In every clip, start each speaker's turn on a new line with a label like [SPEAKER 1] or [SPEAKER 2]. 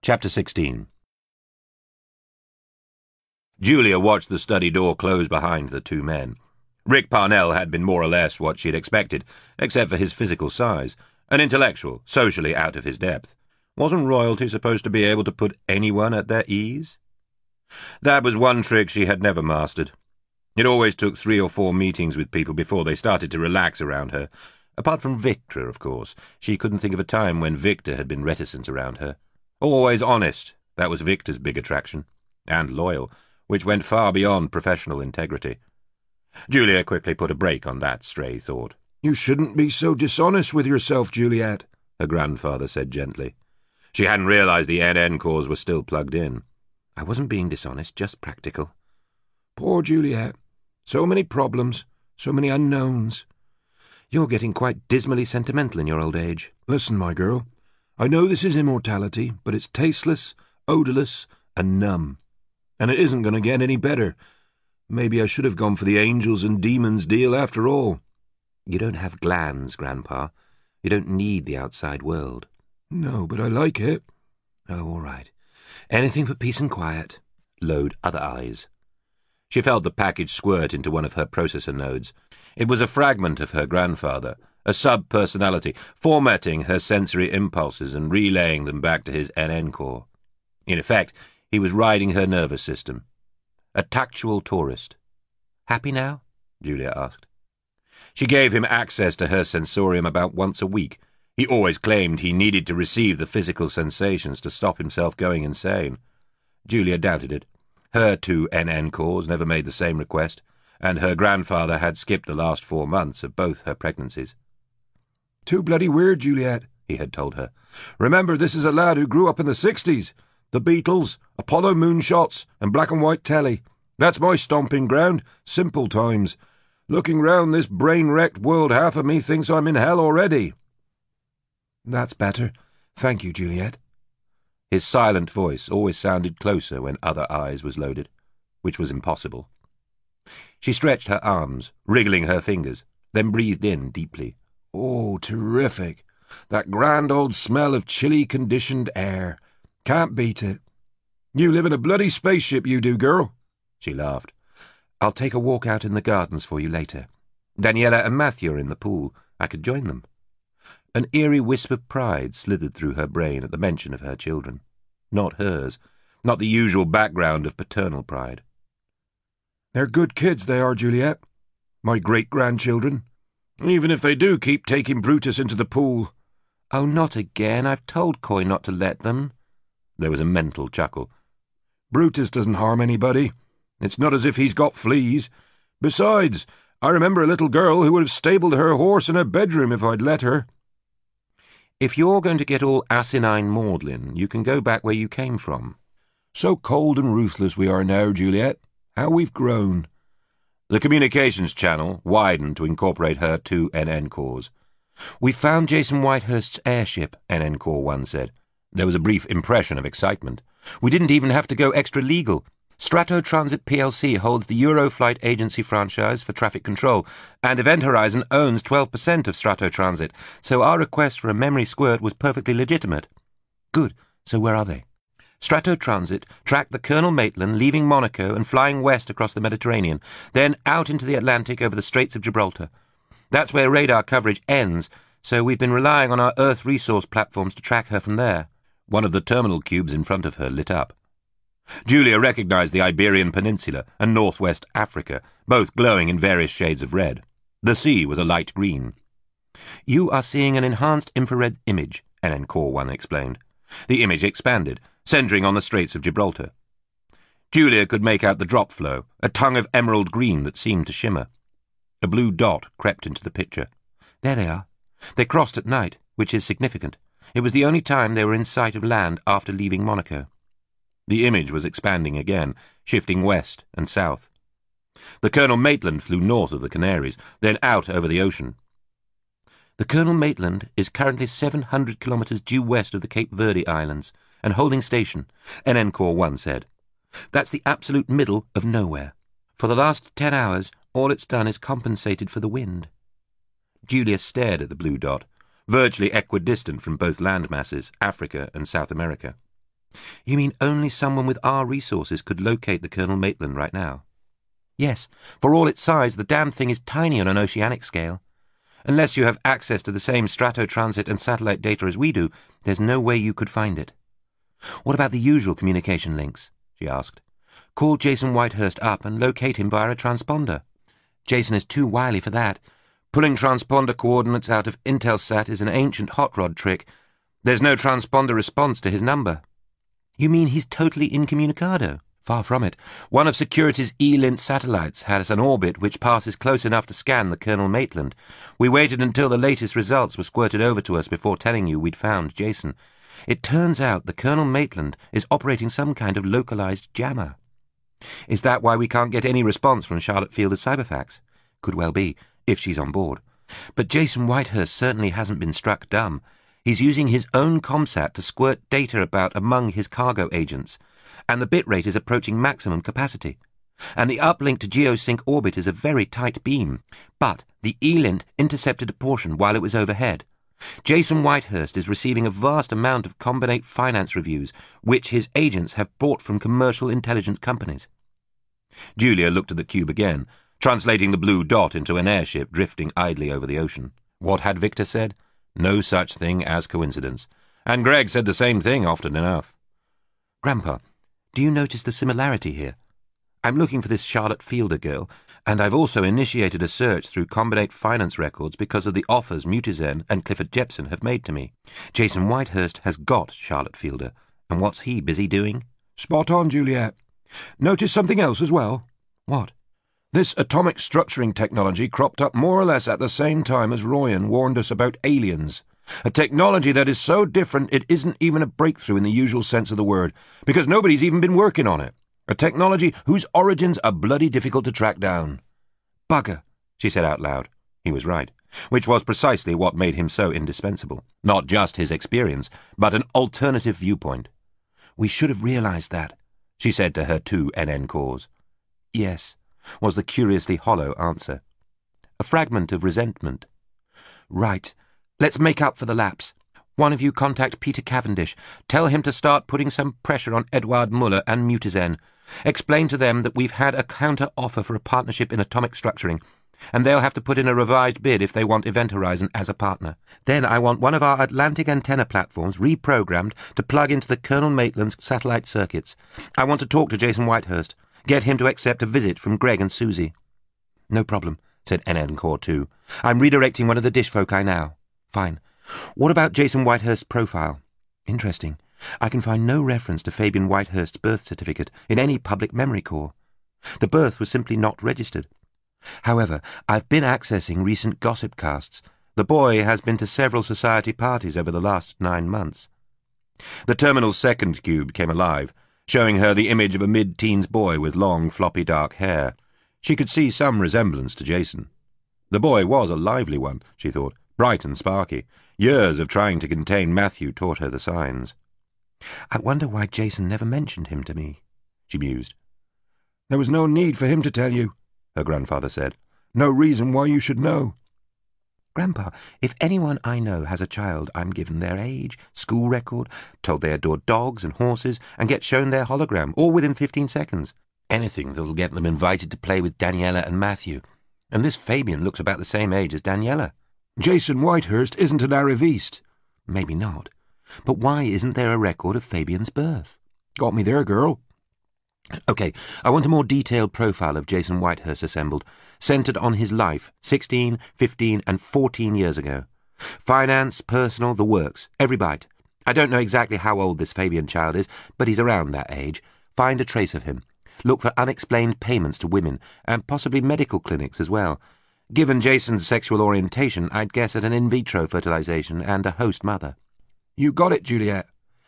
[SPEAKER 1] Chapter 16. Julia watched the study door close behind the two men. Rick Parnell had been more or less what she'd expected, except for his physical size. An intellectual, socially out of his depth. Wasn't royalty supposed to be able to put anyone at their ease? That was one trick she had never mastered. It always took 3 or 4 meetings with people before they started to relax around her. Apart from Victor, of course. She couldn't think of a time when Victor had been reticent around her. Always honest, that was Victor's big attraction. And loyal, which went far beyond professional integrity. Julia quickly put a brake on that stray thought.
[SPEAKER 2] "You shouldn't be so dishonest with yourself, Juliet,"
[SPEAKER 1] her grandfather said gently. She hadn't realized the NN cores were still plugged in.
[SPEAKER 3] "I wasn't being dishonest, just practical."
[SPEAKER 2] "Poor Juliet. So many problems, so many unknowns."
[SPEAKER 3] "You're getting quite dismally sentimental in your old age."
[SPEAKER 2] "Listen, my girl. I know this is immortality, but it's tasteless, odorless, and numb. And it isn't going to get any better. Maybe I should have gone for the angels and demons deal after all."
[SPEAKER 3] "You don't have glands, Grandpa. You don't need the outside world."
[SPEAKER 2] "No, but I like it."
[SPEAKER 3] "Oh, all right. Anything for peace and quiet."
[SPEAKER 1] Load other eyes. She felt the package squirt into one of her processor nodes. It was a fragment of her grandfather, a sub-personality, formatting her sensory impulses and relaying them back to his NN core. In effect, he was riding her nervous system. A tactual tourist.
[SPEAKER 3] "Happy now?"
[SPEAKER 1] Julia asked. She gave him access to her sensorium about once a week. He always claimed he needed to receive the physical sensations to stop himself going insane. Julia doubted it. Her 2 NN cores never made the same request, and her grandfather had skipped the last 4 months of both her pregnancies.
[SPEAKER 2] "Too bloody weird, Juliet," he had told her. "Remember, this is a lad who grew up in the 60s. The Beatles, Apollo moonshots, and black and white telly. That's my stomping ground, simple times. Looking round this brain-wrecked world, half of me thinks I'm in hell already." "That's better. Thank you, Juliet."
[SPEAKER 1] His silent voice always sounded closer when other eyes was loaded, which was impossible. She stretched her arms, wriggling her fingers, then breathed in deeply.
[SPEAKER 2] "Oh, terrific. That grand old smell of chilly-conditioned air. Can't beat it. You live in a bloody spaceship, you do, girl."
[SPEAKER 1] She laughed.
[SPEAKER 3] "I'll take a walk out in the gardens for you later. Daniela and Matthew are in the pool. I could join them."
[SPEAKER 1] An eerie wisp of pride slithered through her brain at the mention of her children. Not hers. Not the usual background of paternal pride.
[SPEAKER 2] "They're good kids, they are, Juliet. My great-grandchildren. Even if they do keep taking Brutus into the pool."
[SPEAKER 3] "Oh, not again. I've told Coy not to let them."
[SPEAKER 1] There was a mental chuckle.
[SPEAKER 2] "Brutus doesn't harm anybody. It's not as if he's got fleas. Besides, I remember a little girl who would have stabled her horse in her bedroom if I'd let her."
[SPEAKER 3] "If you're going to get all asinine maudlin, you can go back where you came from."
[SPEAKER 2] "So cold and ruthless we are now, Juliet. How we've grown."
[SPEAKER 1] The communications channel widened to incorporate her 2 NN cores.
[SPEAKER 3] "We found Jason Whitehurst's airship,"
[SPEAKER 1] NN Core 1 said. There was a brief impression of excitement.
[SPEAKER 3] "We didn't even have to go extra-legal. Stratotransit plc holds the Euroflight Agency franchise for traffic control, and Event Horizon owns 12% of Stratotransit, so our request for a memory squirt was perfectly legitimate."
[SPEAKER 1] "Good. So where are they?"
[SPEAKER 3] "Stratotransit tracked the Colonel Maitland leaving Monaco and flying west across the Mediterranean, then out into the Atlantic over the Straits of Gibraltar. That's where radar coverage ends, so we've been relying on our Earth resource platforms to track her from there."
[SPEAKER 1] One of the terminal cubes in front of her lit up. Julia recognized the Iberian Peninsula and northwest Africa, both glowing in various shades of red. The sea was a light green.
[SPEAKER 3] "You are seeing an enhanced infrared image," NN Core 1 explained.
[SPEAKER 1] The image expanded, centering on the Straits of Gibraltar. Julia could make out the drop flow, a tongue of emerald green that seemed to shimmer. A blue dot crept into the picture.
[SPEAKER 3] "There they are. They crossed at night, which is significant. It was the only time they were in sight of land after leaving Monaco."
[SPEAKER 1] The image was expanding again, shifting west and south. The Colonel Maitland flew north of the Canaries, then out over the ocean.
[SPEAKER 3] "The Colonel Maitland is currently 700 kilometers due west of the Cape Verde Islands and holding station," NN Core 1 said. "That's the absolute middle of nowhere. For the last 10 hours, all it's done is compensated for the wind."
[SPEAKER 1] Julia stared at the blue dot, virtually equidistant from both land masses, Africa and South America.
[SPEAKER 3] You mean only someone with our resources could locate the Colonel Maitland right now? Yes. For all its size, the damned thing is tiny on an oceanic scale. Unless you have access to the same stratotransit and satellite data as we do, there's no way you could find it. What about the usual communication links? She asked. Call Jason Whitehurst up and locate him via a transponder. Jason is too wily for that. Pulling transponder coordinates out of Intelsat is an ancient hot rod trick. There's no transponder response to his number. You mean he's totally incommunicado? Far from it. One of Security's E-Lint satellites has an orbit which passes close enough to scan the Colonel Maitland. We waited until the latest results were squirted over to us before telling you we'd found Jason. It turns out the Colonel Maitland is operating some kind of localized jammer. Is that why we can't get any response from Charlotte Fielder's cyberfax? Could well be, if she's on board. But Jason Whitehurst certainly hasn't been struck dumb. He's using his own ComSat to squirt data about among his cargo agents, and the bitrate is approaching maximum capacity. And the uplink to geosync orbit is a very tight beam, but the E-Lint intercepted a portion while it was overhead. Jason Whitehurst is receiving a vast amount of Combinate finance reviews, which his agents have bought from commercial intelligence companies.
[SPEAKER 1] Julia looked at the cube again, translating the blue dot into an airship drifting idly over the ocean. What had Victor said? No such thing as coincidence. And Greg said the same thing often enough.
[SPEAKER 3] Grandpa, do you notice the similarity here? I'm looking for this Charlotte Fielder girl, and I've also initiated a search through Combinate finance records because of the offers Mutizen and Clifford Jepson have made to me. Jason Whitehurst has got Charlotte Fielder, and what's he busy doing?
[SPEAKER 2] Spot on, Juliet. Notice something else as well?
[SPEAKER 3] What?
[SPEAKER 2] This atomic structuring technology cropped up more or less at the same time as Royan warned us about aliens. A technology that is so different it isn't even a breakthrough in the usual sense of the word, because nobody's even been working on it. A technology whose origins are bloody difficult to track down.
[SPEAKER 3] Bugger, she said out loud. He was right, which was precisely what made him so indispensable. Not just his experience, but an alternative viewpoint. We should have realized that, she said to her two NN cores. Yes, was the curiously hollow answer. A fragment of resentment. Right, let's make up for the lapse. One of you contact Peter Cavendish. Tell him to start putting some pressure on Edouard Muller and Mutizen. Explain to them that we've had a counter-offer for a partnership in atomic structuring, and they'll have to put in a revised bid if they want Event Horizon as a partner. Then I want one of our Atlantic antenna platforms reprogrammed to plug into the Colonel Maitland's satellite circuits. I want to talk to Jason Whitehurst. Get him to accept a visit from Greg and Susie. No problem, said NN Core 2. I'm redirecting one of the dish foci now. Fine. What about Jason Whitehurst's profile? Interesting. I can find no reference to Fabian Whitehurst's birth certificate in any public memory core. The birth was simply not registered. However, I've been accessing recent gossip casts. The boy has been to several society parties over the last 9 months.
[SPEAKER 1] The terminal's second cube came alive, showing her the image of a mid-teens boy with long, floppy dark hair. She could see some resemblance to Jason. The boy was a lively one, she thought, bright and sparky. Years of trying to contain Matthew taught her the signs.
[SPEAKER 3] I wonder why Jason never mentioned him to me, she mused.
[SPEAKER 2] There was no need for him to tell you, her grandfather said. No reason why you should know.
[SPEAKER 3] Grandpa, if anyone I know has a child, I'm given their age, school record, told they adore dogs and horses, and get shown their hologram, all within 15 seconds. Anything that'll get them invited to play with Daniela and Matthew. And this Fabian looks about the same age as Daniela.
[SPEAKER 2] Jason Whitehurst isn't an arriviste.
[SPEAKER 3] Maybe not. But why isn't there a record of Fabian's birth?
[SPEAKER 2] Got me there, girl.
[SPEAKER 3] Okay, I want a more detailed profile of Jason Whitehurst assembled, centered on his life, 16, 15, and 14 years ago. Finance, personal, the works, every bite. I don't know exactly how old this Fabian child is, but he's around that age. Find a trace of him. Look for unexplained payments to women, and possibly medical clinics as well. Given Jason's sexual orientation, I'd guess at an in vitro fertilization and a host mother.
[SPEAKER 2] You got it, Juliet.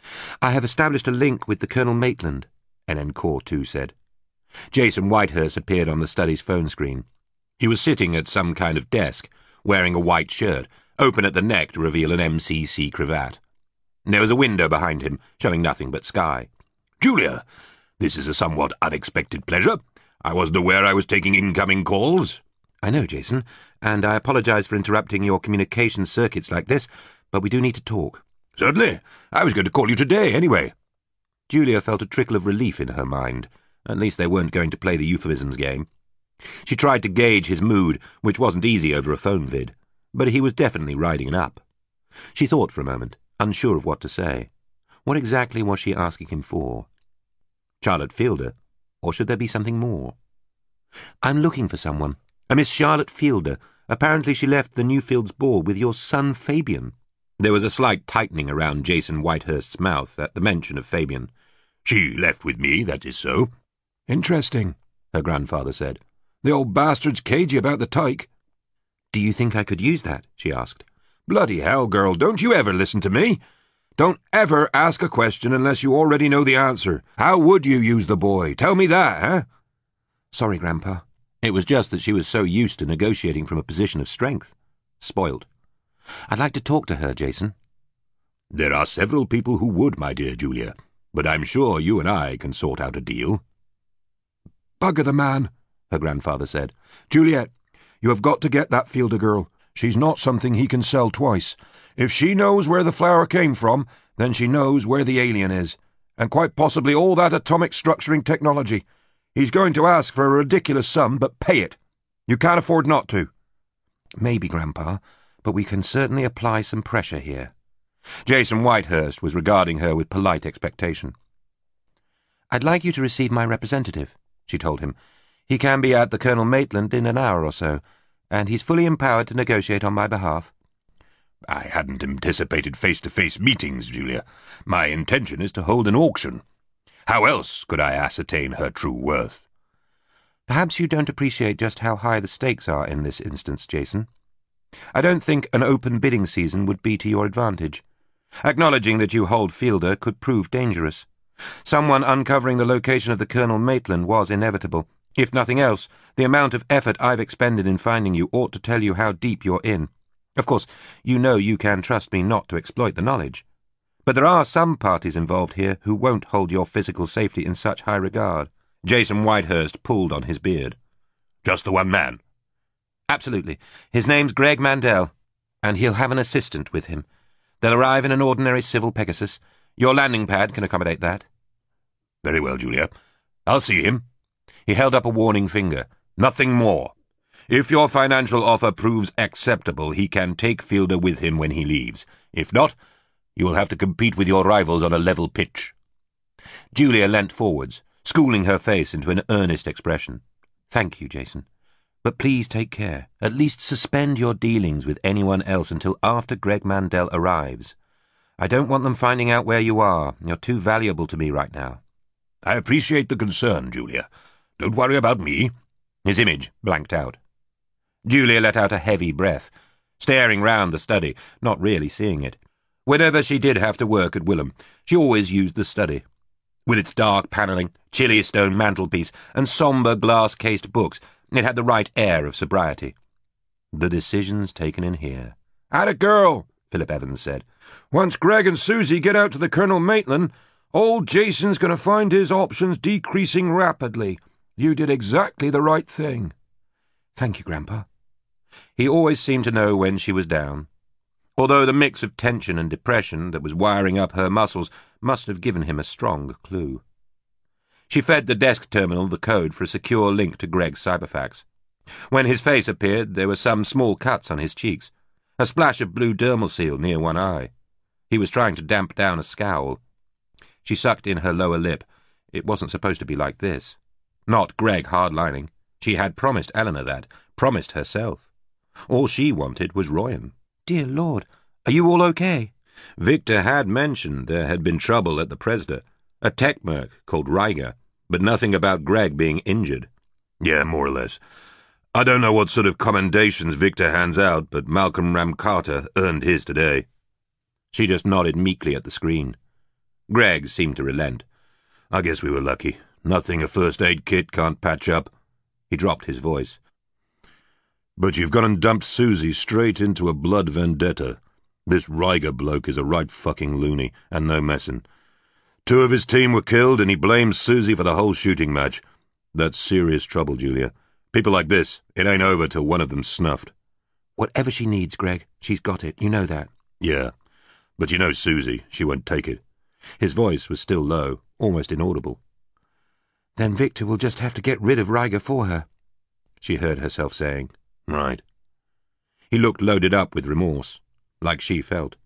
[SPEAKER 3] I have established a link with the Colonel Maitland, NN Core 2 said.
[SPEAKER 1] Jason Whitehurst appeared on the study's phone screen. He was sitting at some kind of desk, wearing a white shirt, open at the neck to reveal an MCC cravat. There was a window behind him, showing nothing but sky.
[SPEAKER 4] Julia, this is a somewhat unexpected pleasure. I wasn't aware I was taking incoming calls.
[SPEAKER 3] I know, Jason, and I apologize for interrupting your communication circuits like this, but we do need to talk.
[SPEAKER 4] Certainly. I was going to call you today, anyway.
[SPEAKER 1] Julia felt a trickle of relief in her mind. At least they weren't going to play the euphemisms game. She tried to gauge his mood, which wasn't easy over a phone vid, but he was definitely riding it up. She thought for a moment, unsure of what to say. What exactly was she asking him for? Charlotte Fielder, or should there be something more? I'm looking for someone. A Miss Charlotte Fielder. Apparently she left the Newfields ball with your son Fabian. There was a slight tightening around Jason Whitehurst's mouth at the mention of Fabian.
[SPEAKER 4] She left with me, that is so.
[SPEAKER 2] Interesting, her grandfather said. The old bastard's cagey about the tyke.
[SPEAKER 1] Do you think I could use that? She asked.
[SPEAKER 2] Bloody hell, girl, don't you ever listen to me? Don't ever ask a question unless you already know the answer. How would you use the boy? Tell me that, huh?
[SPEAKER 1] Sorry, Grandpa. It was just that she was so used to negotiating from a position of strength. Spoiled. I'd like to talk to her, Jason.
[SPEAKER 4] There are several people who would, my dear Julia, but I'm sure you and I can sort out a deal.
[SPEAKER 2] Bugger the man, her grandfather said. Juliet, you have got to get that Fielder girl. She's not something he can sell twice. If she knows where the flower came from, then she knows where the alien is, and quite possibly all that atomic structuring technology. He's going to ask for a ridiculous sum, but pay it. You can't afford not to.
[SPEAKER 1] Maybe, Grandpa, but we can certainly apply some pressure here. Jason Whitehurst was regarding her with polite expectation. I'd like you to receive my representative, she told him. He can be at the Colonel Maitland in an hour or so, and he's fully empowered to negotiate on my behalf.
[SPEAKER 4] I hadn't anticipated face-to-face meetings, Julia. My intention is to hold an auction. How else could I ascertain her true worth?
[SPEAKER 1] Perhaps you don't appreciate just how high the stakes are in this instance, Jason. I don't think an open bidding season would be to your advantage. Acknowledging that you hold Fielder could prove dangerous. Someone uncovering the location of the Colonel Maitland was inevitable. If nothing else, the amount of effort I've expended in finding you ought to tell you how deep you're in. Of course, you know you can trust me not to exploit the knowledge. But there are some parties involved here who won't hold your physical safety in such high regard. Jason Whitehurst pulled on his beard.
[SPEAKER 4] Just the one man?
[SPEAKER 1] Absolutely. His name's Greg Mandel, and he'll have an assistant with him. They'll arrive in an ordinary civil Pegasus. Your landing pad can accommodate that.
[SPEAKER 4] Very well, Julia. I'll see him.
[SPEAKER 1] He held up a warning finger.
[SPEAKER 4] Nothing more. If your financial offer proves acceptable, he can take Fielder with him when he leaves. If not, you will have to compete with your rivals on a level pitch.
[SPEAKER 1] Julia leant forwards, schooling her face into an earnest expression. Thank you, Jason. But please take care. At least suspend your dealings with anyone else until after Greg Mandel arrives. I don't want them finding out where you are. You're too valuable to me right now.
[SPEAKER 4] I appreciate the concern, Julia. Don't worry about me.
[SPEAKER 1] His image blanked out. Julia let out a heavy breath, staring round the study, not really seeing it. Whenever she did have to work at Willem, she always used the study. With its dark panelling, chilly stone mantelpiece, and sombre glass-cased books, it had the right air of sobriety. The decisions taken in here.
[SPEAKER 2] "Atta girl," Philip Evans said. "Once Greg and Susie get out to the Colonel Maitland, old Jason's going to find his options decreasing rapidly. You did exactly the right thing."
[SPEAKER 1] Thank you, Grandpa. He always seemed to know when she was down, although the mix of tension and depression that was wiring up her muscles must have given him a strong clue. She fed the desk terminal the code for a secure link to Greg's cyberfax. When his face appeared, there were some small cuts on his cheeks, a splash of blue dermal seal near one eye. He was trying to damp down a scowl. She sucked in her lower lip. It wasn't supposed to be like this. Not Greg hardlining. She had promised Eleanor that, promised herself. All she wanted was Royan. Dear Lord, are you all okay? Victor had mentioned there had been trouble at the Presda, a tech merc called Riger, but nothing about Greg being injured.
[SPEAKER 4] Yeah, more or less. I don't know what sort of commendations Victor hands out, but Malcolm Ramcarter earned his today.
[SPEAKER 1] She just nodded meekly at the screen. Greg seemed to relent.
[SPEAKER 4] I guess we were lucky. Nothing a first aid kit can't patch up. He dropped his voice. But you've gone and dumped Susie straight into a blood vendetta. This Riger bloke is a right fucking loony, and no messin'. 2 of his team were killed, and he blames Susie for the whole shooting match. That's serious trouble, Julia. People like this, it ain't over till one of them's snuffed.
[SPEAKER 1] Whatever she needs, Greg, she's got it. You know that.
[SPEAKER 4] Yeah, but you know Susie, she won't take it.
[SPEAKER 1] His voice was still low, almost inaudible.
[SPEAKER 3] Then Victor will just have to get rid of Riger for her, she heard herself saying.
[SPEAKER 1] Right. He looked loaded up with remorse, like she felt.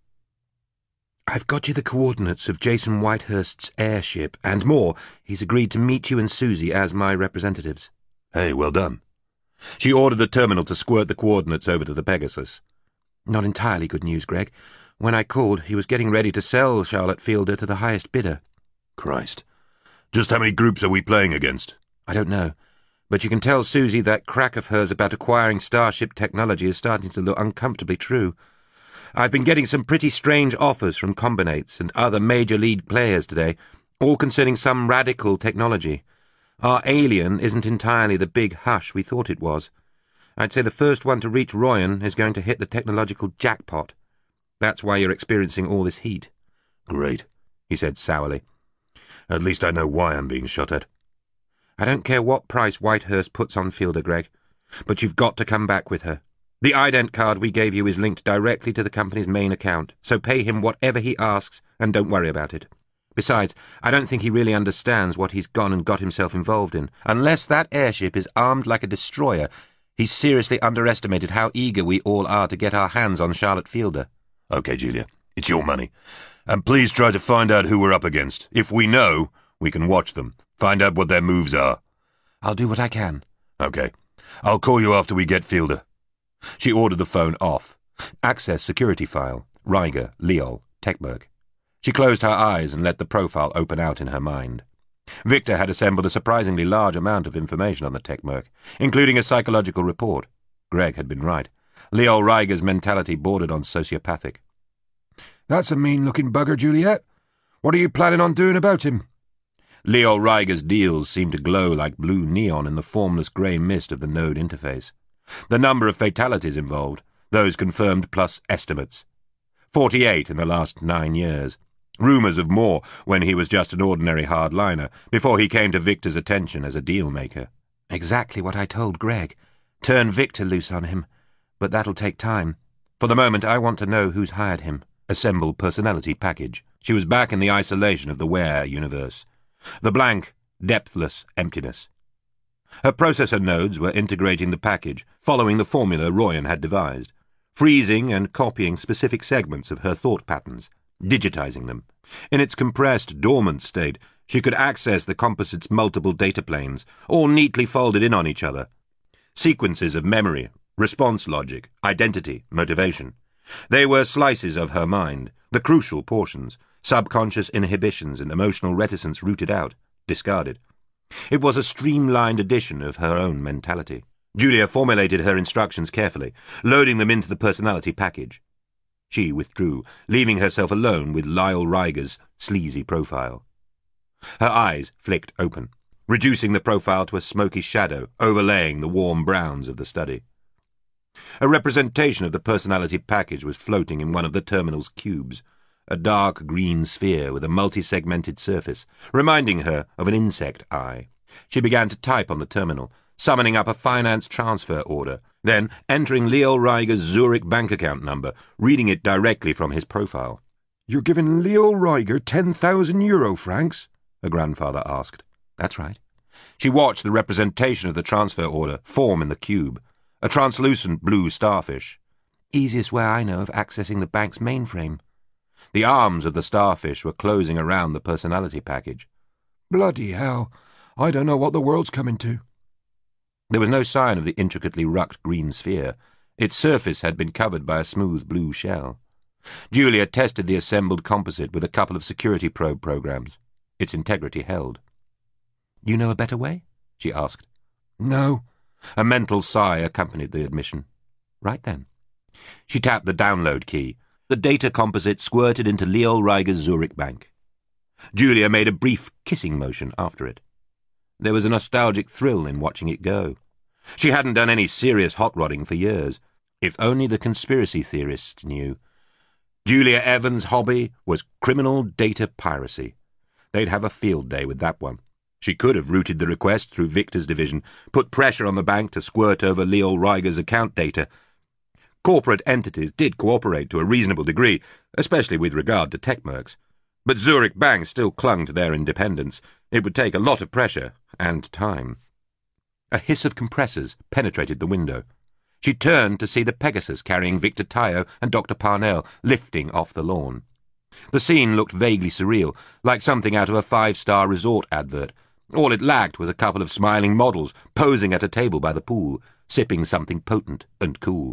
[SPEAKER 3] I've got you the coordinates of Jason Whitehurst's airship, and more. He's agreed to meet you and Susie as my representatives.
[SPEAKER 1] Hey, well done. She ordered the terminal to squirt the coordinates over to the Pegasus.
[SPEAKER 3] Not entirely good news, Greg. When I called, he was getting ready to sell Charlotte Fielder to the highest bidder.
[SPEAKER 1] Christ. Just how many groups are we playing against?
[SPEAKER 3] I don't know. But you can tell Susie that crack of hers about acquiring Starship technology is starting to look uncomfortably true. I've been getting some pretty strange offers from Combinates and other major league players today, all concerning some radical technology. Our alien isn't entirely the big hush we thought it was. I'd say the first one to reach Royan is going to hit the technological jackpot. That's why you're experiencing all this heat.
[SPEAKER 1] Great, he said sourly. At least I know why I'm being shot at.
[SPEAKER 3] I don't care what price Whitehurst puts on Fielder, Greg, but you've got to come back with her. The ident card we gave you is linked directly to the company's main account, so pay him whatever he asks and don't worry about it. Besides, I don't think he really understands what he's gone and got himself involved in. Unless that airship is armed like a destroyer, he's seriously underestimated how eager we all are to get our hands on Charlotte Fielder.
[SPEAKER 1] Okay, Julia, it's your money. And please try to find out who we're up against. If we know, we can watch them. Find out what their moves are.
[SPEAKER 3] I'll do what I can.
[SPEAKER 1] Okay. I'll call you after we get Fielder. She ordered the phone off. Access security file. Riger, Leol, Techmerc. She closed her eyes and let the profile open out in her mind. Victor had assembled a surprisingly large amount of information on the Techmerc, including a psychological report. Greg had been right. Leol Riger's mentality bordered on sociopathic.
[SPEAKER 2] That's a mean-looking bugger, Juliet. What are you planning on doing about him?
[SPEAKER 1] Leol Riger's deals seemed to glow like blue neon in the formless grey mist of the node interface. The number of fatalities involved, those confirmed plus estimates. 48 in the last 9 years. Rumours of more when he was just an ordinary hardliner, before he came to Victor's attention as a deal-maker.
[SPEAKER 3] Exactly what I told Greg. Turn Victor loose on him. But that'll take time. For the moment, I want to know who's hired him.
[SPEAKER 1] Assemble personality package. She was back in the isolation of the Ware universe. The blank, depthless emptiness. Her processor nodes were integrating the package, following the formula Royan had devised, freezing and copying specific segments of her thought patterns, digitizing them. In its compressed, dormant state, she could access the composite's multiple data planes, all neatly folded in on each other. Sequences of memory, response logic, identity, motivation. They were slices of her mind, the crucial portions, subconscious inhibitions and emotional reticence rooted out, discarded. It was a streamlined edition of her own mentality. Julia formulated her instructions carefully, loading them into the personality package. She withdrew, leaving herself alone with Lyle Riger's sleazy profile. Her eyes flicked open, reducing the profile to a smoky shadow overlaying the warm browns of the study. A representation of the personality package was floating in one of the terminal's cubes, a dark green sphere with a multi-segmented surface, reminding her of an insect eye. She began to type on the terminal, summoning up a finance transfer order, then entering Leol Riger's Zurich bank account number, reading it directly from his profile.
[SPEAKER 2] You're giving Leol Riger 10,000 euro francs?
[SPEAKER 1] Her grandfather asked.
[SPEAKER 3] That's right.
[SPEAKER 1] She watched the representation of the transfer order form in the cube, a translucent blue starfish.
[SPEAKER 3] Easiest way I know of accessing the bank's mainframe.
[SPEAKER 1] The arms of the starfish were closing around the personality package.
[SPEAKER 2] Bloody hell. I don't know what the world's coming to.
[SPEAKER 1] There was no sign of the intricately rucked green sphere. Its surface had been covered by a smooth blue shell. Julia tested the assembled composite with a couple of security probe programs. Its integrity held.
[SPEAKER 3] You know a better way? She asked.
[SPEAKER 2] No.
[SPEAKER 1] A mental sigh accompanied the admission.
[SPEAKER 3] Right then.
[SPEAKER 1] She tapped the download key. The data composite squirted into Leol Riger's Zurich bank. Julia made a brief kissing motion after it. There was a nostalgic thrill in watching it go. She hadn't done any serious hot-rodding for years. If only the conspiracy theorists knew. Julia Evans' hobby was criminal data piracy. They'd have a field day with that one. She could have routed the request through Victor's division, put pressure on the bank to squirt over Leol Riger's account data. Corporate entities did cooperate to a reasonable degree, especially with regard to Techmercs. But Zurich Bank still clung to their independence. It would take a lot of pressure and time. A hiss of compressors penetrated the window. She turned to see the Pegasus carrying Victor Tayo and Dr. Parnell lifting off the lawn. The scene looked vaguely surreal, like something out of a 5-star resort advert. All it lacked was a couple of smiling models posing at a table by the pool, sipping something potent and cool.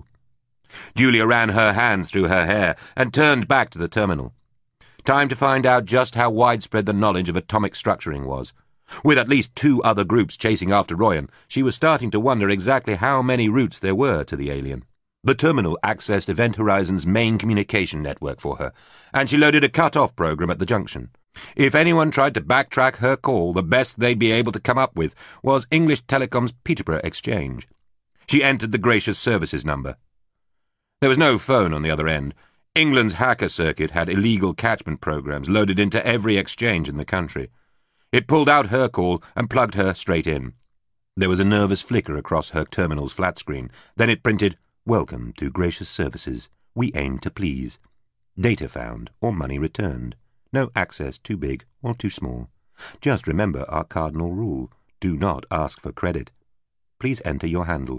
[SPEAKER 1] Julia ran her hands through her hair and turned back to the terminal. Time to find out just how widespread the knowledge of atomic structuring was. With at least 2 other groups chasing after Royan, she was starting to wonder exactly how many routes there were to the alien. The terminal accessed Event Horizon's main communication network for her, and she loaded a cut-off program at the junction. If anyone tried to backtrack her call, the best they'd be able to come up with was English Telecom's Peterborough exchange. She entered the Gracious Services number. There was no phone on the other end. England's hacker circuit had illegal catchment programs loaded into every exchange in the country. It pulled out her call and plugged her straight in. There was a nervous flicker across her terminal's flat screen. Then it printed, "Welcome to Gracious Services. We aim to please. Data found or money returned. No access too big or too small. Just remember our cardinal rule. Do not ask for credit. Please enter your handle."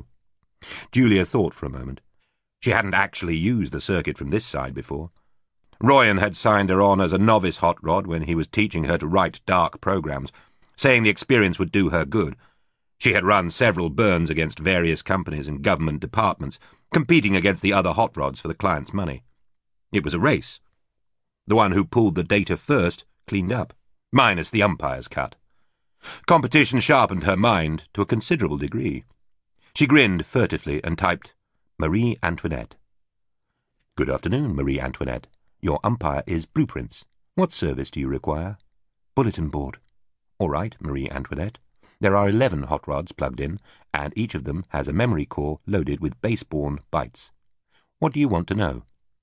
[SPEAKER 1] Julia thought for a moment. She hadn't actually used the circuit from this side before. Royan had signed her on as a novice hot rod when he was teaching her to write dark programs, saying the experience would do her good. She had run several burns against various companies and government departments, competing against the other hot rods for the client's money. It was a race. The one who pulled the data first cleaned up, minus the umpire's cut. Competition sharpened her mind to a considerable degree. She grinned furtively and typed, "Marie Antoinette." "Good afternoon, Marie Antoinette. Your umpire is Blueprints. What service do you require?" "Bulletin board." "All right, Marie Antoinette. There are 11 hot rods plugged in, and each of them has a memory core loaded with base-born bytes. What do you want to know?"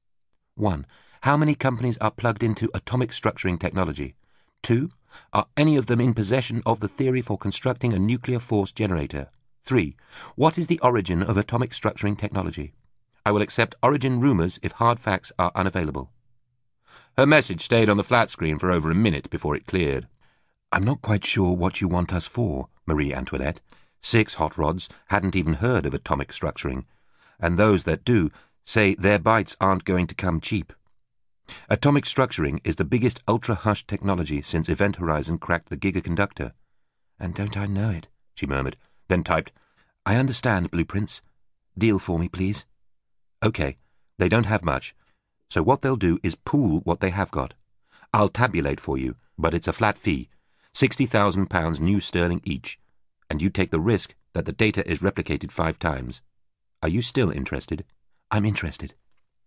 [SPEAKER 1] 1. How many companies are plugged into atomic structuring technology? 2. Are any of them in possession of the theory for constructing a nuclear force generator? 3. What is the origin of atomic structuring technology? I will accept origin rumors if hard facts are unavailable. Her message stayed on the flat screen for over a minute before it cleared. "I'm not quite sure what you want us for, Marie Antoinette. 6 hot rods hadn't even heard of atomic structuring, and those that do say their bytes aren't going to come cheap. Atomic structuring is the biggest ultra-hush technology since Event Horizon cracked the gigaconductor." "And don't I know it?" she murmured, then typed, "I understand, Blueprints. Deal for me, please." "Okay, they don't have much, so what they'll do is pool what they have got. I'll tabulate for you, but it's a flat fee, £60,000 new sterling each, and you take the risk that the data is replicated 5 times. Are you still interested?" "I'm interested."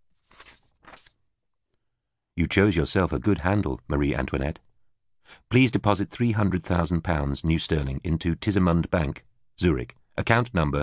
[SPEAKER 1] "You chose yourself a good handle, Marie Antoinette. Please deposit £300,000 new sterling into Tisemund Bank, Zurich, account number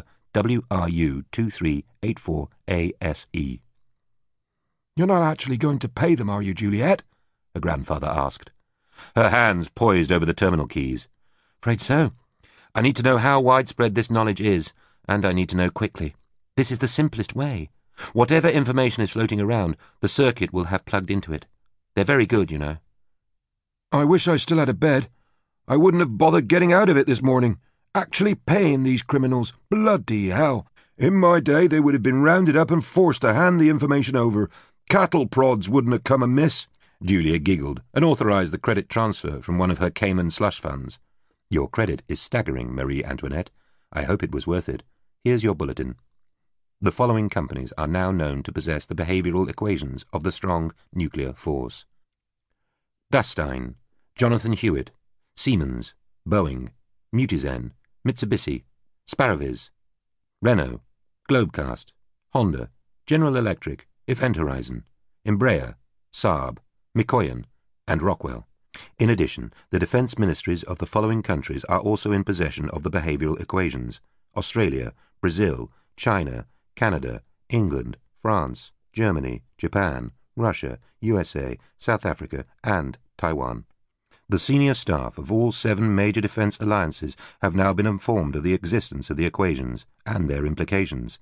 [SPEAKER 1] WRU2384ASE.
[SPEAKER 2] "You're not actually going to pay them, are you, Juliet?" her grandfather asked.
[SPEAKER 1] Her hands poised over the terminal keys.
[SPEAKER 3] "Afraid so. I need to know how widespread this knowledge is, and I need to know quickly. This is the simplest way. Whatever information is floating around, the circuit will have plugged into it. They're very good, you know."
[SPEAKER 2] "I wish I still had a bed. I wouldn't have bothered getting out of it this morning. Actually paying these criminals. Bloody hell. In my day they would have been rounded up and forced to hand the information over. Cattle prods wouldn't have come amiss."
[SPEAKER 1] Julia giggled and authorized the credit transfer from one of her Cayman slush funds. "Your credit is staggering, Marie Antoinette. I hope it was worth it. Here's your bulletin. The following companies are now known to possess the behavioral equations of the strong nuclear force: Dastein, Jonathan Hewitt, Siemens, Boeing, Mutizen, Mitsubishi, Sparavis, Renault, Globecast, Honda, General Electric, Event Horizon, Embraer, Saab, Mikoyan, and Rockwell. In addition, the defence ministries of the following countries are also in possession of the behavioral equations: Australia, Brazil, China, Canada, England, France, Germany, Japan, Russia, USA, South Africa, and Taiwan. The senior staff of all 7 major defence alliances have now been informed of the existence of the equations and their implications."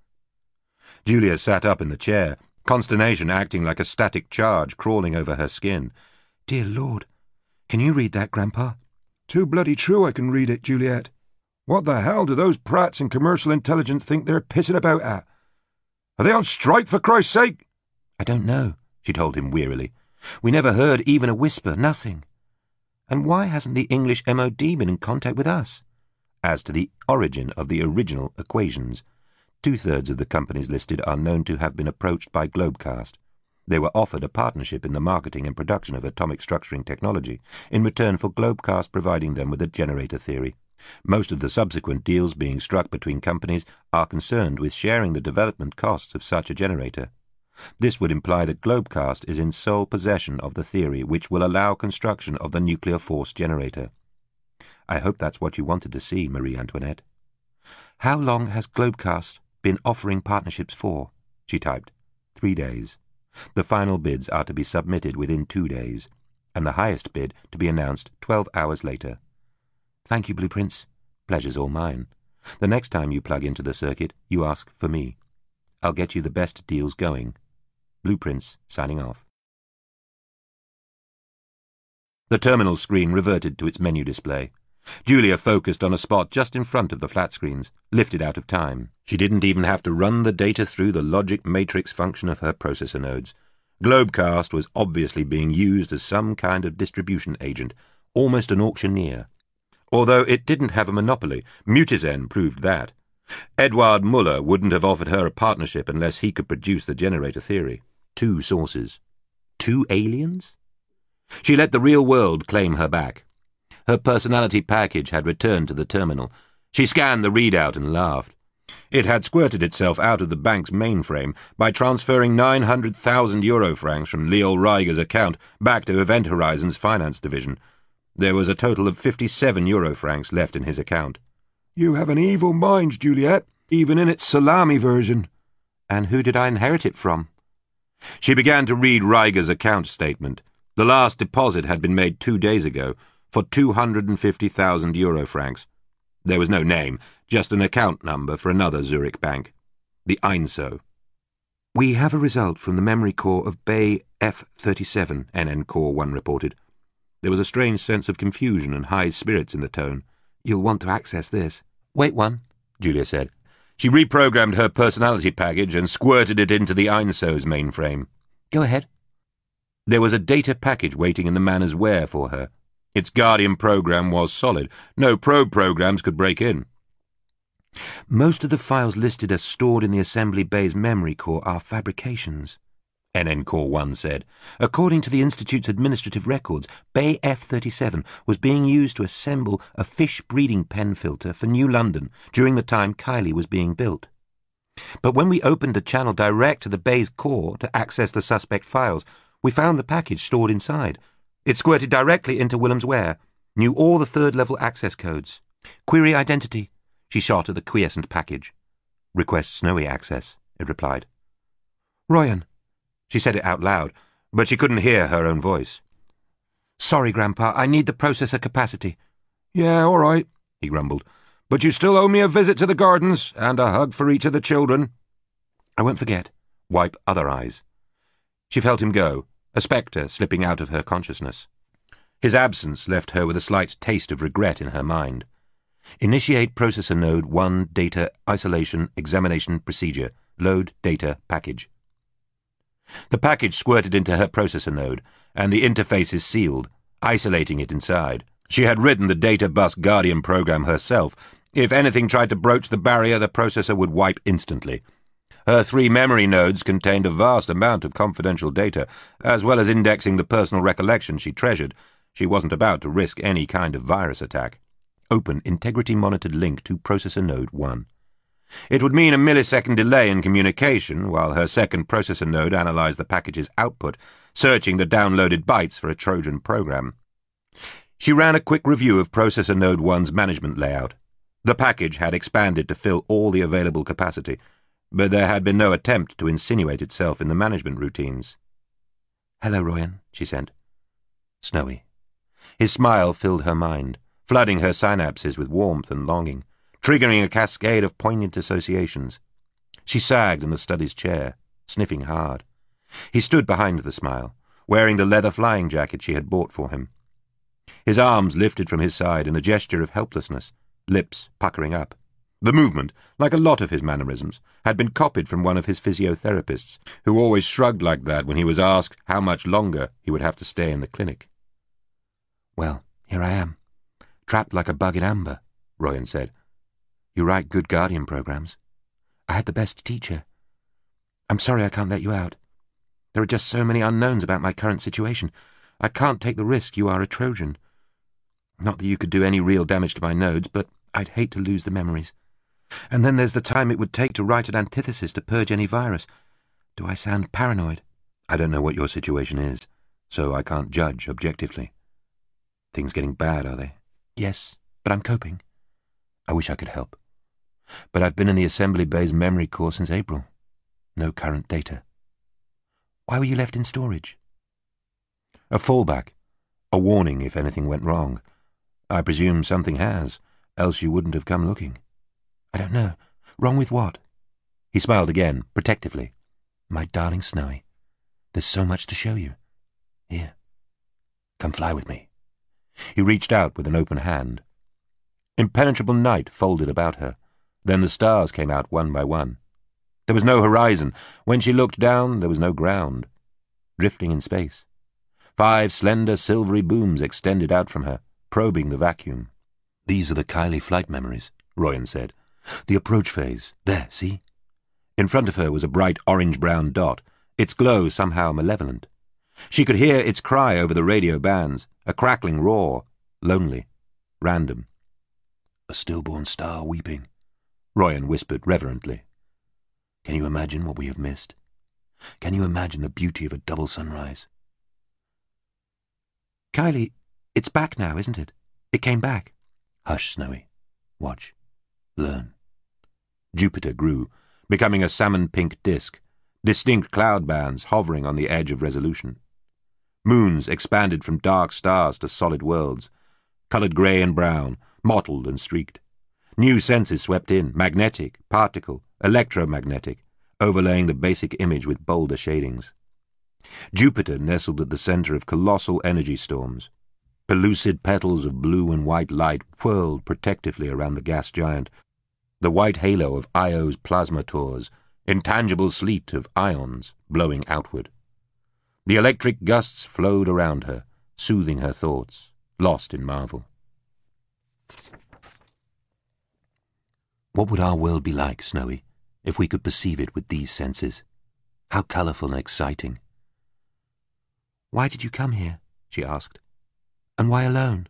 [SPEAKER 1] Julia sat up in the chair, consternation acting like a static charge crawling over her skin.
[SPEAKER 3] Dear Lord. Can you read that, Grandpa?
[SPEAKER 2] Too bloody true I can read it, Juliet. What the hell do those prats in commercial intelligence think they're pissing about at? Are they on strike, for Christ's sake?
[SPEAKER 3] I don't know, she told him wearily. We never heard even a whisper, nothing. And why hasn't the English MOD been in contact with us? As to the origin of the original equations, 2/3 of the companies listed are known to have been approached by Globecast. They were offered a partnership in the marketing and production of atomic structuring technology in return for Globecast providing them with a generator theory. Most of the subsequent deals being struck between companies are concerned with sharing the development costs of such a generator. This would imply that Globecast is in sole possession of the theory which will allow construction of the nuclear force generator. I hope that's what you wanted to see, Marie Antoinette. How long has Globecast been offering partnerships for? She typed. 3 days. The final bids are to be submitted within 2 days, and the highest bid to be announced 12 hours later. Thank you, Blueprints. Pleasure's all mine. The next time you plug into the circuit, you ask for me. I'll get you the best deals going. Blueprints, signing off. The terminal screen reverted to its menu display. Julia focused on a spot just in front of the flat screens, lifted out of time. She didn't even have to run the data through the logic matrix function of her processor nodes. Globecast was obviously being used as some kind of distribution agent, almost an auctioneer. Although it didn't have a monopoly, Mutizen proved that. Edward Muller wouldn't have offered her a partnership unless he could produce the generator theory. 2 sources. 2 aliens? She let the real world claim her back. Her personality package had returned to the terminal. She scanned the readout and laughed. It had squirted itself out of the bank's mainframe by transferring 900,000 Eurofrancs from Leol Reiger's account back to Event Horizon's finance division. There was a total of 57 Eurofrancs left in his account.
[SPEAKER 2] You have an evil mind, Juliet, even in its salami version.
[SPEAKER 3] And who did I inherit it from?
[SPEAKER 1] She began to read Reiger's account statement. The last deposit had been made 2 days ago, for 250,000 Eurofrancs. There was no name, just an account number for another Zurich bank. The Einso.
[SPEAKER 3] We have a result from the memory core of Bay F-37, NN Core 1 reported. There was a strange sense of confusion and high spirits in the tone. You'll want to access this. Wait one, Julia said.
[SPEAKER 1] She reprogrammed her personality package and squirted it into the Einso's mainframe.
[SPEAKER 3] Go ahead.
[SPEAKER 1] There was a data package waiting in the Manor's Ware for her. Its Guardian program was solid. No probe programs could break in.
[SPEAKER 3] Most of the files listed as stored in the assembly bay's memory core are fabrications, NN Core 1 said. According to the Institute's administrative records, Bay F-37 was being used to assemble a fish breeding pen filter for New London during the time Kylie was being built. But when we opened the channel direct to the bay's core to access the suspect files, we found the package stored inside. It squirted directly into Willem's Ware, knew all the 3rd-level access codes. Query identity, she shot at the quiescent package. Request Snowy access, it replied. Royan. She said it out loud, but she couldn't hear her own voice. Sorry, Grandpa, I need the processor capacity.
[SPEAKER 2] Yeah, all right, he grumbled. But you still owe me a visit to the gardens and a hug for each of the children.
[SPEAKER 3] I won't forget. Wipe other eyes. She felt him go, a spectre slipping out of her consciousness. His absence left her with a slight taste of regret in her mind. Initiate processor node 1 data isolation examination procedure. Load data package. The package squirted into her processor node, and the interface is sealed, isolating it inside. She had written the data bus Guardian program herself. If anything tried to broach the barrier, the processor would wipe instantly. Her 3 memory nodes contained a vast amount of confidential data, as well as indexing the personal recollection she treasured. She wasn't about to risk any kind of virus attack. Open integrity-monitored link to processor node 1. It would mean a millisecond delay in communication while her second processor node analyzed the package's output, searching the downloaded bytes for a Trojan program. She ran a quick review of processor node 1's management layout. The package had expanded to fill all the available capacity, but there had been no attempt to insinuate itself in the management routines. Hello, Royan, she said. Snowy. His smile filled her mind, flooding her synapses with warmth and longing, triggering a cascade of poignant associations. She sagged in the study's chair, sniffing hard. He stood behind the smile,
[SPEAKER 1] wearing the leather flying jacket she had bought for him. His arms lifted from his side in a gesture of helplessness, lips puckering up. The movement, like a lot of his mannerisms, had been copied from one of his physiotherapists, who always shrugged like that when he was asked how much longer he would have to stay in the clinic.
[SPEAKER 3] "Well, here I am, trapped like a bug in amber," Royan said. "You write good Guardian programs. I had the best teacher. I'm sorry I can't let you out. There are just so many unknowns about my current situation. I can't take the risk you are a Trojan. Not that you could do any real damage to my nodes, but I'd hate to lose the memories. And then there's the time it would take to write an antithesis to purge any virus. Do I sound paranoid?"
[SPEAKER 1] "I don't know what your situation is, so I can't judge objectively. Things getting bad, are they?"
[SPEAKER 3] "Yes, but I'm coping."
[SPEAKER 1] "I wish I could help. But I've been in the Assembly Bay's memory core since April. No current data."
[SPEAKER 3] "Why were you left in storage?"
[SPEAKER 1] "A fallback. A warning if anything went wrong. I presume something has, else you wouldn't have come looking."
[SPEAKER 3] "I don't know. Wrong with what?"
[SPEAKER 1] He smiled again, protectively.
[SPEAKER 3] "My darling Snowy, there's so much to show you. Here, come fly with me."
[SPEAKER 1] He reached out with an open hand. Impenetrable night folded about her. Then the stars came out one by one. There was no horizon. When she looked down, there was no ground. Drifting in space. 5 slender, silvery booms extended out from her, probing the vacuum.
[SPEAKER 3] "These are the Kylie flight memories," Royan said. "The approach phase. There, see?"
[SPEAKER 1] In front of her was a bright orange-brown dot, its glow somehow malevolent. She could hear its cry over the radio bands, a crackling roar, lonely, random.
[SPEAKER 3] "A stillborn star weeping,"
[SPEAKER 1] Royan whispered reverently.
[SPEAKER 3] "Can you imagine what we have missed? Can you imagine the beauty of a double sunrise?" "Kylie, it's back now, isn't it? It came back."
[SPEAKER 1] "Hush, Snowy. Watch. Learn." Jupiter grew, becoming a salmon-pink disk, distinct cloud bands hovering on the edge of resolution. Moons expanded from dark stars to solid worlds, coloured grey and brown, mottled and streaked. New senses swept in, magnetic, particle, electromagnetic, overlaying the basic image with bolder shadings. Jupiter nestled at the centre of colossal energy storms. Pellucid petals of blue and white light whirled protectively around the gas giant, the white halo of Io's plasma tores, intangible sleet of ions blowing outward. The electric gusts flowed around her, soothing her thoughts, lost in marvel.
[SPEAKER 3] "What would our world be like, Snowy, if we could perceive it with these senses? How colourful and exciting." "Why did you come here?" she asked. "And why alone?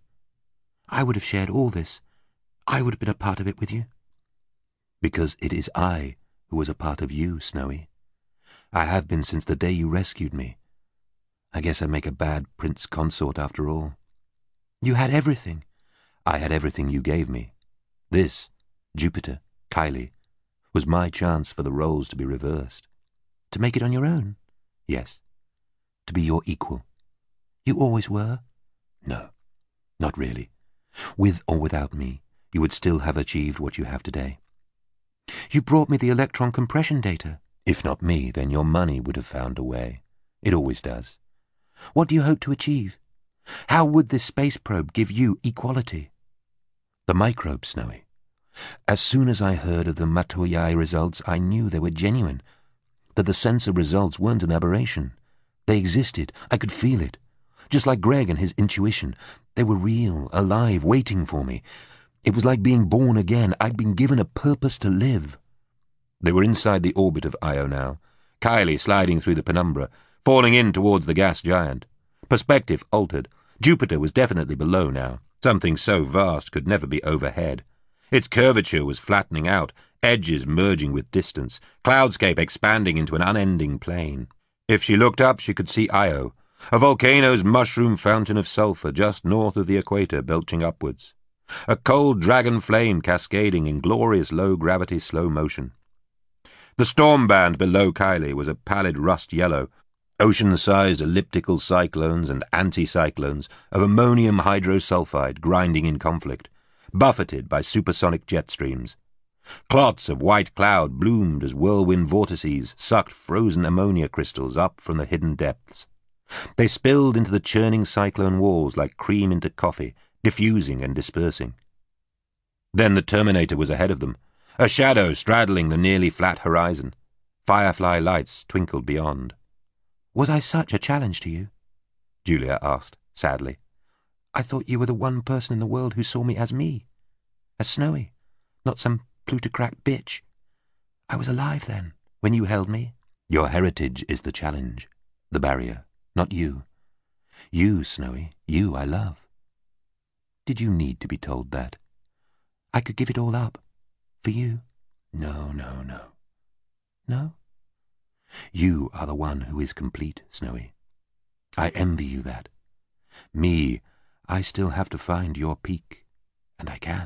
[SPEAKER 3] I would have shared all this. I would have been a part of it with you."
[SPEAKER 1] "Because it is I who was a part of you, Snowy. I have been since the day you rescued me. I guess I make a bad prince consort after all."
[SPEAKER 3] "You had everything."
[SPEAKER 1] "I had everything you gave me. This, Jupiter, Kylie, was my chance for the roles to be reversed."
[SPEAKER 3] "To make it on your own?"
[SPEAKER 1] "Yes. To be your equal."
[SPEAKER 3] "You always were?"
[SPEAKER 1] "No, not really. With or without me, you would still have achieved what you have today."
[SPEAKER 3] "You brought me the electron compression data."
[SPEAKER 1] "If not me, then your money would have found a way. It always does."
[SPEAKER 3] "What do you hope to achieve? How would this space probe give you equality?"
[SPEAKER 1] "The microbe, Snowy. As soon as I heard of the Matoyai results, I knew they were genuine, that the sensor results weren't an aberration. They existed. I could feel it. Just like Greg and his intuition. They were real, alive, waiting for me. It was like being born again. I'd been given a purpose to live." They were inside the orbit of Io now, Kylie sliding through the penumbra, falling in towards the gas giant. Perspective altered. Jupiter was definitely below now. Something so vast could never be overhead. Its curvature was flattening out, edges merging with distance, cloudscape expanding into an unending plain. If she looked up, she could see Io, a volcano's mushroom fountain of sulphur just north of the equator belching upwards. A cold dragon flame cascading in glorious low-gravity slow motion. The storm band below Kylie was a pallid rust yellow, ocean-sized elliptical cyclones and anticyclones of ammonium hydrosulfide grinding in conflict, buffeted by supersonic jet streams. Clots of white cloud bloomed as whirlwind vortices sucked frozen ammonia crystals up from the hidden depths. They spilled into the churning cyclone walls like cream into coffee, diffusing and dispersing. Then the Terminator was ahead of them, a shadow straddling the nearly flat horizon. Firefly lights twinkled beyond.
[SPEAKER 3] "Was I such a challenge to you?" Julia asked, sadly. "I thought you were the one person in the world who saw me, as Snowy, not some plutocrat bitch. I was alive then, when you held me."
[SPEAKER 1] "Your heritage is the challenge, the barrier, not you. You, Snowy, you I love." "Did you need to be told that?"
[SPEAKER 3] "I could give it all up. For you."
[SPEAKER 1] No, no, no.
[SPEAKER 3] "No?"
[SPEAKER 1] You are the one who is complete, Snowy. I envy you that. Me, I still have to find your peak. And I can.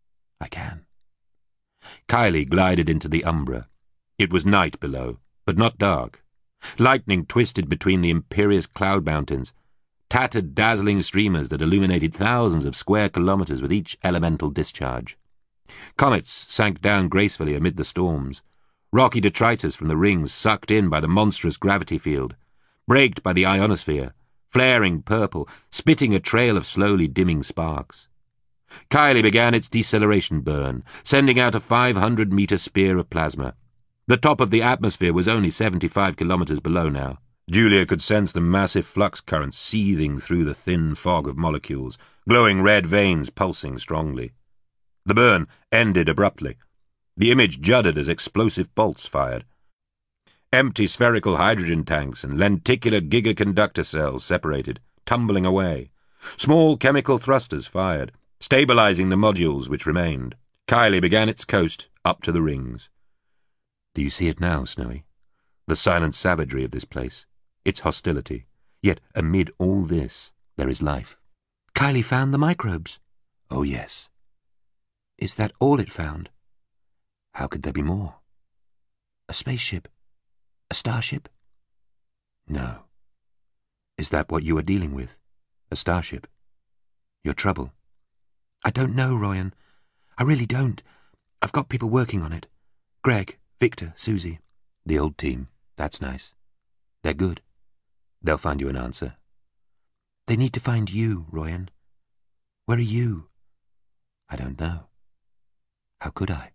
[SPEAKER 1] Kylie glided into the umbra. It was night below, but not dark. Lightning twisted between the imperious cloud mountains, tattered dazzling streamers that illuminated thousands of square kilometers with each elemental discharge. Comets sank down gracefully amid the storms. Rocky detritus from the rings sucked in by the monstrous gravity field, braked by the ionosphere, flaring purple, spitting a trail of slowly dimming sparks. Kylie began its deceleration burn, sending out a 500-meter spear of plasma. The top of the atmosphere was only 75 kilometers below now. Julia could sense the massive flux currents seething through the thin fog of molecules, glowing red veins pulsing strongly. The burn ended abruptly. The image juddered as explosive bolts fired. Empty spherical hydrogen tanks and lenticular gigaconductor cells separated, tumbling away. Small chemical thrusters fired, stabilizing the modules which remained. Kylie began its coast up to the rings. Do you see it now, Snowy? The silent savagery of this place, its hostility. Yet amid all this, there is life.
[SPEAKER 3] Kylie found the microbes.
[SPEAKER 1] Oh, yes.
[SPEAKER 3] Is that all it found?
[SPEAKER 1] How could there be more?
[SPEAKER 3] A spaceship? A starship?
[SPEAKER 1] No. Is that what you are dealing with? A starship? Your trouble?
[SPEAKER 3] I don't know, Royan. I really don't. I've got people working on it. Greg, Victor, Susie.
[SPEAKER 1] The old team. That's nice. They're good. They'll find you an answer.
[SPEAKER 3] They need to find you, Royan. Where are you?
[SPEAKER 1] I don't know. How could I?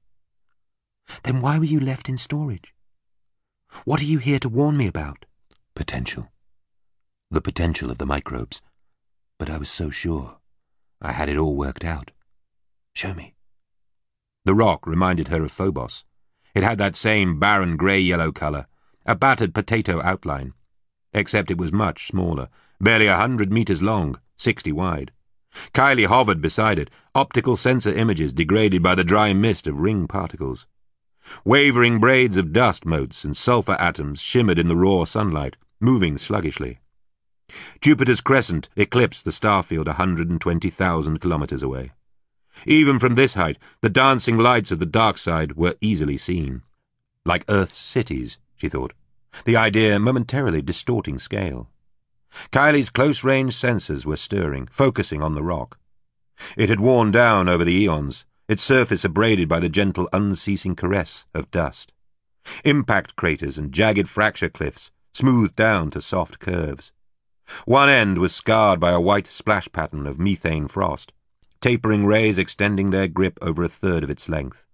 [SPEAKER 3] Then why were you left in storage? What are you here to warn me about?
[SPEAKER 1] Potential. The potential of the microbes. But I was so sure. I had it all worked out. Show me. The rock reminded her of Phobos. It had that same barren grey-yellow colour, a battered potato outline. Except it was much smaller, barely 100 meters long, 60 wide. Kylie hovered beside it, optical sensor images degraded by the dry mist of ring particles. Wavering braids of dust motes and sulfur atoms shimmered in the raw sunlight, moving sluggishly. Jupiter's crescent eclipsed the star field 120,000 kilometers away. Even from this height, the dancing lights of the dark side were easily seen. Like Earth's cities, she thought, the idea momentarily distorting scale. Kylie's close-range sensors were stirring, focusing on the rock. It had worn down over the eons, its surface abraded by the gentle, unceasing caress of dust. Impact craters and jagged fracture cliffs smoothed down to soft curves. One end was scarred by a white splash pattern of methane frost, tapering rays extending their grip over a third of its length.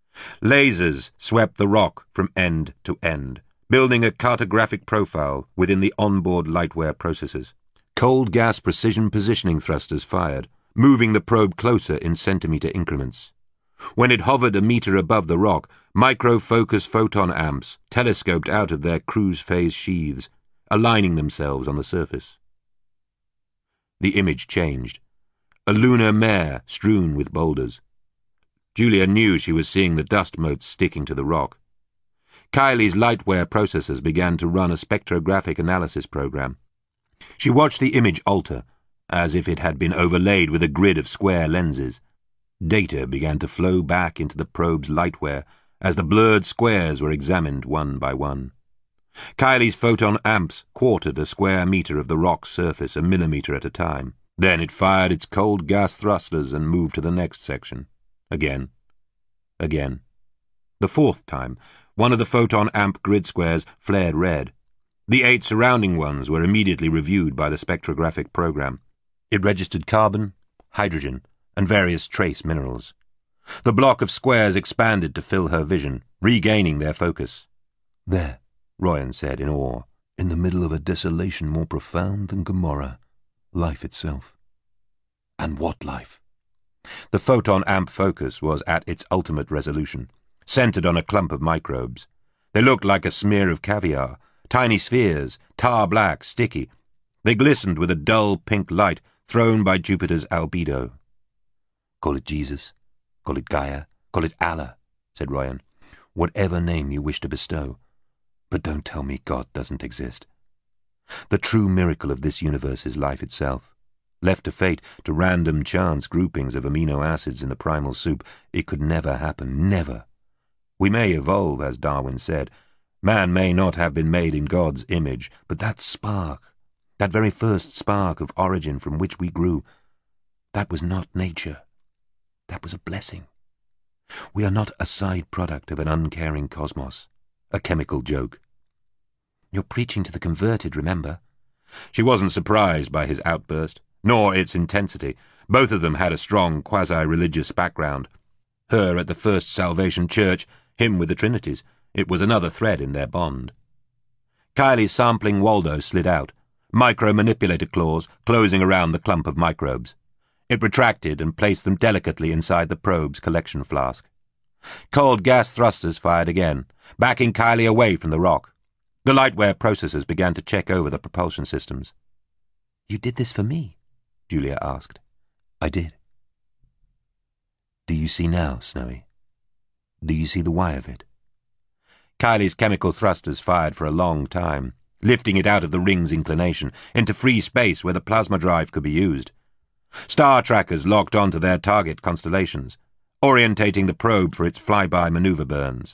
[SPEAKER 1] Lasers swept the rock from end to end, building a cartographic profile within the onboard lightware processors. Cold gas precision positioning thrusters fired, moving the probe closer in centimeter increments. When it hovered a meter above the rock, micro-focus photon amps telescoped out of their cruise phase sheaths, aligning themselves on the surface. The image changed. A lunar mare strewn with boulders. Julia knew she was seeing the dust motes sticking to the rock. Kylie's lightware processors began to run a spectrographic analysis program. She watched the image alter, as if it had been overlaid with a grid of square lenses. Data began to flow back into the probe's lightware as the blurred squares were examined one by one. Kylie's photon amps quartered a square meter of the rock's surface a millimeter at a time. Then it fired its cold gas thrusters and moved to the next section. Again. Again. The fourth time, one of the photon amp grid squares flared red. The 8 surrounding ones were immediately reviewed by the spectrographic program. It registered carbon, hydrogen, and various trace minerals. The block of squares expanded to fill her vision, regaining their focus.
[SPEAKER 2] "There,"
[SPEAKER 1] Royan said in awe.
[SPEAKER 2] "in the middle of a desolation more profound than Gomorrah, life itself." "And what life?" The photon amp focus was at its ultimate resolution, centered on a clump of microbes. They looked like a smear of caviar, tiny spheres, tar-black, sticky. They glistened with a dull pink light thrown by Jupiter's albedo. "Call it Jesus, call it Gaia, call it Allah," said Royan. "Whatever name you wish to bestow. But don't tell me God doesn't exist. The true miracle of this universe is life itself. Left to fate, to random chance groupings of amino acids in the primal soup, it could never happen, never. We may evolve, as Darwin said. Man may not have been made in God's image, but that spark, that very first spark of origin from which we grew, that was not nature. That was a blessing. We are not a side product of an uncaring cosmos, a chemical joke." "You're preaching to the converted, remember?"
[SPEAKER 1] She wasn't surprised by his outburst, nor its intensity. Both of them had a strong quasi-religious background. Her at the First Salvation Church, him with the Trinities. It was another thread in their bond. Kylie's sampling Waldo slid out, micro-manipulator claws closing around the clump of microbes. It retracted and placed them delicately inside the probe's collection flask. Cold gas thrusters fired again, backing Kylie away from the rock. The lightware processors began to check over the propulsion systems.
[SPEAKER 2] "You did this for me?" Julia asked. "I did." "Do you see now, Snowy? Do you see the why of it?"
[SPEAKER 1] Kylie's chemical thrusters fired for a long time, lifting it out of the ring's inclination, into free space where the plasma drive could be used. Star trackers locked onto their target constellations, orientating the probe for its flyby maneuver burns.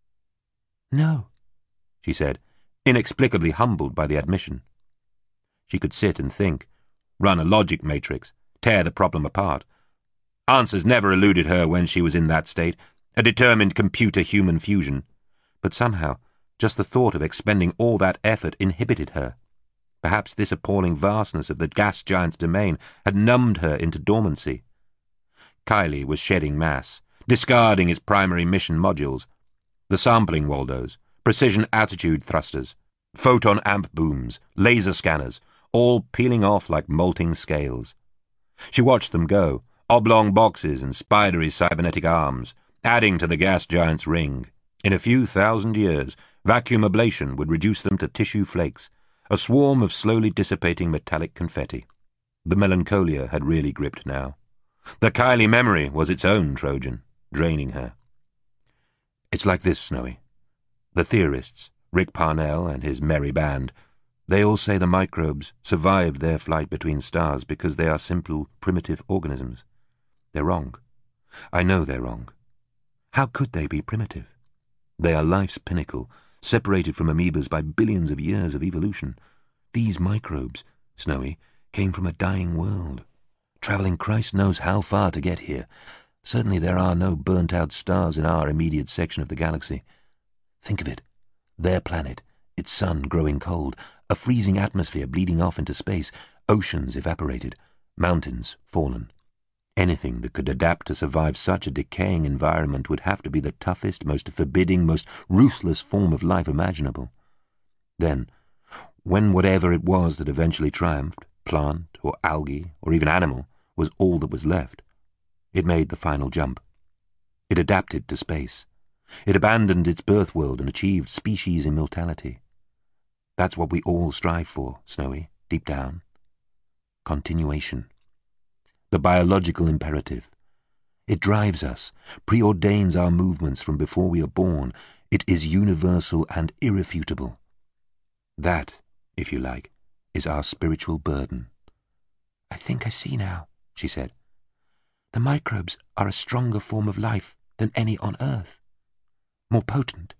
[SPEAKER 2] "No,"
[SPEAKER 1] she said, inexplicably humbled by the admission. She could sit and think, run a logic matrix, tear the problem apart. Answers never eluded her when she was in that state, a determined computer-human fusion. But somehow, just the thought of expending all that effort inhibited her. Perhaps this appalling vastness of the gas giant's domain had numbed her into dormancy. Kylie was shedding mass, discarding its primary mission modules. The sampling Waldos, precision attitude thrusters, photon amp booms, laser scanners, all peeling off like molting scales. She watched them go, oblong boxes and spidery cybernetic arms, adding to the gas giant's ring. In a few thousand years, vacuum ablation would reduce them to tissue flakes, a swarm of slowly dissipating metallic confetti. The melancholia had really gripped now. The Kylie memory was its own Trojan, draining her. "It's like this, Snowy. The theorists, Rick Parnell and his merry band, they all say the microbes survived their flight between stars because they are simple, primitive organisms. They're wrong. I know they're wrong. How could they be primitive? They are life's pinnacle, separated from amoebas by billions of years of evolution. These microbes, Snowy, came from a dying world, travelling Christ knows how far to get here. Certainly there are no burnt-out stars in our immediate section of the galaxy. Think of it. Their planet, its sun growing cold, a freezing atmosphere bleeding off into space, oceans evaporated, mountains fallen. Anything that could adapt to survive such a decaying environment would have to be the toughest, most forbidding, most ruthless form of life imaginable. Then, when whatever it was that eventually triumphed, plant or algae or even animal, was all that was left, it made the final jump. It adapted to space. It abandoned its birth world and achieved species immortality. That's what we all strive for, Snowy, deep down. Continuation. The biological imperative. It drives us, preordains our movements from before we are born. It is universal and irrefutable. That, if you like, is our spiritual burden. "I think I see now," she said. "The microbes are a stronger form of life than any on Earth. More potent."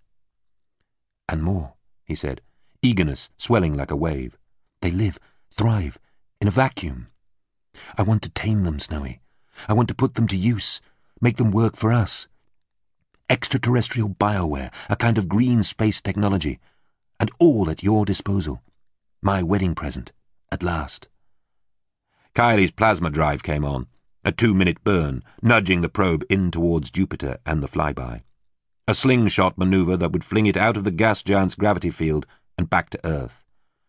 [SPEAKER 1] "And more," he said, eagerness swelling like a wave. "They live, thrive, in a vacuum. I want to tame them, Snowy. I want to put them to use, make them work for us. Extraterrestrial bioware, a kind of green space technology.
[SPEAKER 3] And all at your disposal. My wedding present, at last.
[SPEAKER 1] Kiley's plasma drive came on, a 2-minute burn, nudging the probe in towards Jupiter and the flyby. A slingshot maneuver that would fling it out of the gas giant's gravity field and back to Earth.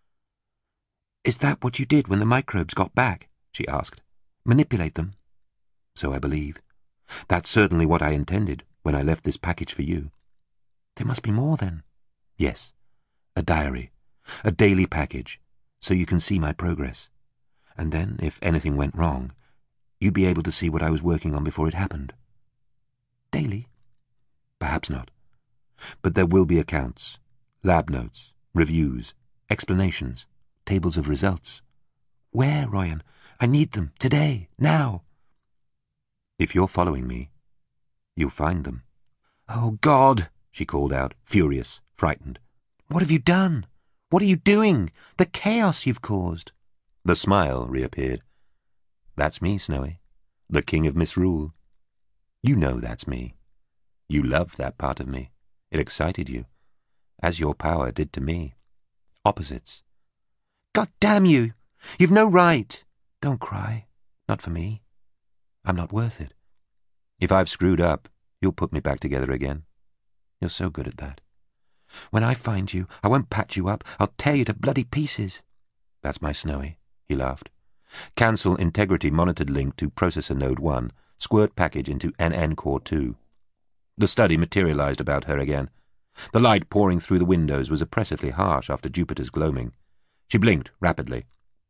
[SPEAKER 3] Is that what you did when the microbes got back? She asked. Manipulate them? So I believe. That's certainly what I intended when I left this package for you. There must be more then. Yes. A diary. A daily package, so you can see my progress. And then, if anything went wrong, you'd be able to see what I was working on before it happened. Daily? Perhaps not. But there will be accounts, lab notes, reviews, explanations, tables of results. Where, Ryan? I need them, today, now. If you're following me, you'll find them. Oh, God, she called out, furious, frightened. What have you done? What are you doing? The chaos you've caused. The smile reappeared. That's me, Snowy, the king of misrule. You know that's me. You loved that part of me. It excited you, as your power did to me. Opposites. God damn you! You've no right! Don't cry. Not for me. I'm not worth it. If I've screwed up, you'll put me back together again. You're so good at that. When I find you, I won't patch you up. I'll tear you to bloody pieces. That's my Snowy, he laughed. Cancel integrity monitored link to processor node 1. Squirt package into NN core 2. The study materialized about her again. The light pouring through the windows was oppressively harsh after Jupiter's gloaming. She blinked rapidly.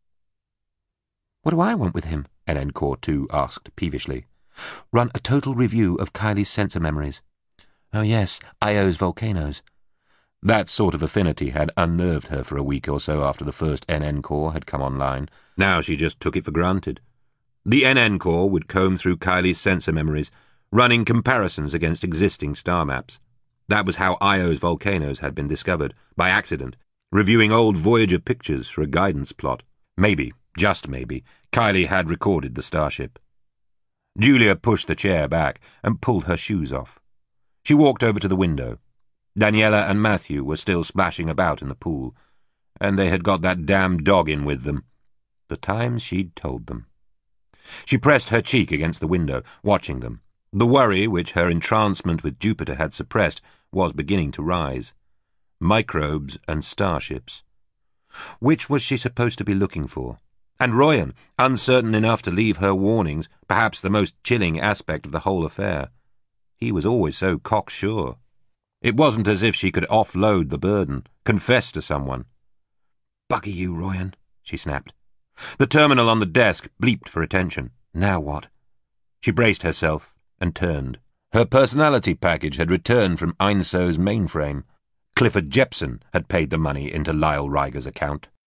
[SPEAKER 3] What do I want with him? NN core 2 asked peevishly. Run a total review of Kiley's sensor memories. Oh yes, Io's volcanoes. That sort of affinity had unnerved her for a week or so after the first NN core had come online. Now she just took it for granted. The NN core would comb through Kiley's sensor memories, running comparisons against existing star maps. That was how Io's volcanoes had been discovered, by accident, reviewing old Voyager pictures for a guidance plot. Maybe, just maybe, Kiley had recorded the starship. Julia pushed the chair back and pulled her shoes off. She walked over to the window. Daniela and Matthew were still splashing about in the pool, and they had got that damned dog in with them. The times she'd told them. She pressed her cheek against the window, watching them. The worry, which her entrancement with Jupiter had suppressed, was beginning to rise. Microbes and starships. Which was she supposed to be looking for? And Royan, uncertain enough to leave her warnings, perhaps the most chilling aspect of the whole affair. He was always so cocksure. It wasn't as if she could offload the burden, confess to someone. Bugger you, Royan, she snapped. The terminal on the desk bleeped for attention. Now what? She braced herself and turned. Her personality package had returned from Einso's mainframe. Clifford Jepson had paid the money into Lyle Riger's account.